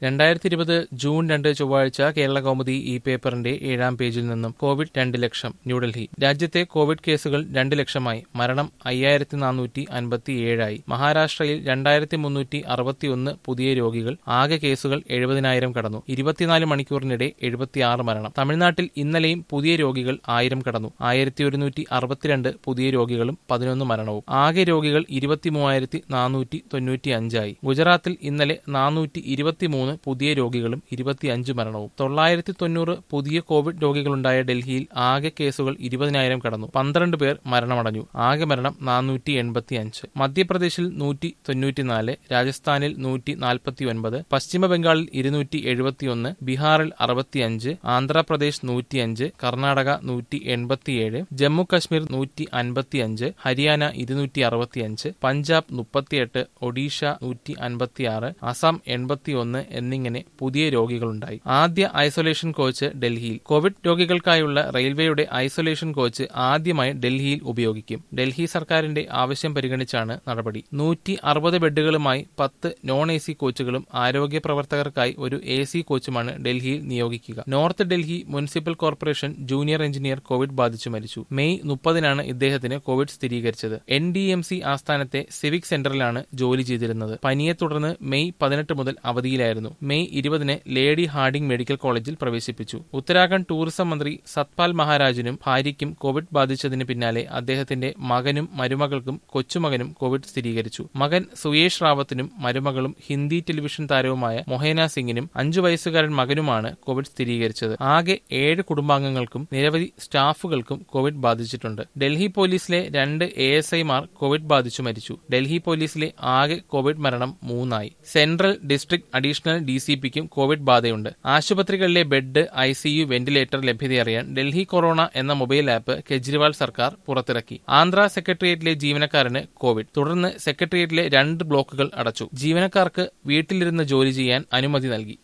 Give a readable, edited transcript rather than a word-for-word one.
2020 June 2 ചൊവ്വാഴ്ച കേരള കൗമുദി ഈ പേപ്പറിന്റെ 7-ാം പേജിൽ നിന്നും കോവിഡ് 2 ലക്ഷം. ന്യൂഡൽഹി. രാജ്യത്തെ കോവിഡ് കേസുകൾ 2 ലക്ഷമായി. മരണം 5457 ആയി. മഹാരാഷ്ട്രയിൽ 2361 പുതിയ രോഗികൾ. ആകെ കേസുകൾ 70,000 കടന്നു. 24 മണിക്കൂറിനിടെ 76 മരണം. തമിഴ്നാട്ടിൽ ഇന്നലെയും പുതിയ രോഗികൾ 1000 കടന്നു. 1162 പുതിയ രോഗികളും 11 മരണവും. ആകെ രോഗികൾ 23,495 ആയി. ഗുജറാത്തിൽ ഇന്നലെ 423 പുതിയ രോഗികളും 25 മരണവും. 990 പുതിയ കോവിഡ് രോഗികളുണ്ടായ ഡൽഹിയിൽ ആകെ കേസുകൾ 20,000 കടന്നു. 12 പേർ മരണമടഞ്ഞു. ആകെ മരണം 485. മധ്യപ്രദേശിൽ 194, രാജസ്ഥാനിൽ 149, പശ്ചിമ ബംഗാളിൽ 271, ബീഹാറിൽ 65, ആന്ധ്രാപ്രദേശ് 105, കർണാടക 187, ജമ്മു കശ്മീർ 155, ഹരിയാന 265, പഞ്ചാബ് 38, ഒഡീഷ 156, അസം 81 എന്നിങ്ങനെ പുതിയ രോഗികളുണ്ടായി. ആദ്യ ഐസൊലേഷൻ കോച്ച് ഡൽഹിയിൽ. കോവിഡ് രോഗികൾക്കായുള്ള റെയിൽവേയുടെ ഐസൊലേഷൻ കോച്ച് ആദ്യമായി ഡൽഹിയിൽ ഉപയോഗിക്കും. ഡൽഹി സർക്കാരിന്റെ ആവശ്യം പരിഗണിച്ചാണ് നടപടി. 160 ബെഡുകളുമായി 10 നോൺ AC കോച്ചുകളും ആരോഗ്യ പ്രവർത്തകർക്കായി ഒരു AC കോച്ചുമാണ് ഡൽഹിയിൽ നിയോഗിക്കുക. North Delhi municipal corporation junior engineer Covid ബാധിച്ചു മരിച്ചു. മെയ് 30 ഇദ്ദേഹത്തിന് കോവിഡ് സ്ഥിരീകരിച്ചത്. NDMC ആസ്ഥാനത്തെ സിവിക് സെന്ററിലാണ് ജോലി ചെയ്തിരുന്നത്. പനിയെ തുടർന്ന് മെയ് 18 മുതൽ അവധിയിലായിരുന്നു. മെയ് 20 ലേഡി ഹാർഡിംഗ് മെഡിക്കൽ കോളേജിൽ പ്രവേശിപ്പിച്ചു. ഉത്തരാഖണ്ഡ് ടൂറിസം മന്ത്രി സത്പാൽ മഹാരാജിനും ഭാര്യയ്ക്കും കോവിഡ് ബാധിച്ചതിന് പിന്നാലെ അദ്ദേഹത്തിന്റെ മകനും മരുമകൾക്കും കൊച്ചുമകനും കോവിഡ് സ്ഥിരീകരിച്ചു. മകൻ സുയേഷ് റാവത്തിനും മരുമകളും ഹിന്ദി ടെലിവിഷൻ താരവുമായ മൊഹേന സിംഗിനും 5 വയസ്സുകാരൻ മകനുമാണ് കോവിഡ് സ്ഥിരീകരിച്ചത്. ആകെ 7 കുടുംബാംഗങ്ങൾക്കും നിരവധി സ്റ്റാഫുകൾക്കും കോവിഡ് ബാധിച്ചിട്ടുണ്ട്. ഡൽഹി പോലീസിലെ 2 ASIമാർ കോവിഡ് ബാധിച്ചു മരിച്ചു. ഡൽഹി പോലീസിലെ ആകെ കോവിഡ് മരണം 3 ആയി. സെൻട്രൽ ഡിസ്ട്രിക്ട് അഡീഷണൽ DCPക്കും കോവിഡ് ബാധയുണ്ട്. ആശുപത്രികളിലെ ബെഡ്, ICU, വെന്റിലേറ്റർ ലഭ്യതയറിയാൻ ഡൽഹി കൊറോണ എന്ന മൊബൈൽ ആപ്പ് കെജ്രിവാൾ സർക്കാർ പുറത്തിറക്കി. ആന്ധ്ര സെക്രട്ടേറിയറ്റിലെ ജീവനക്കാരന് കോവിഡ്. തുടർന്ന് സെക്രട്ടേറിയറ്റിലെ 2 ബ്ലോക്കുകൾ അടച്ചു. ജീവനക്കാർക്ക് വീട്ടിലിരുന്ന് ജോലി ചെയ്യാൻ അനുമതി നൽകി.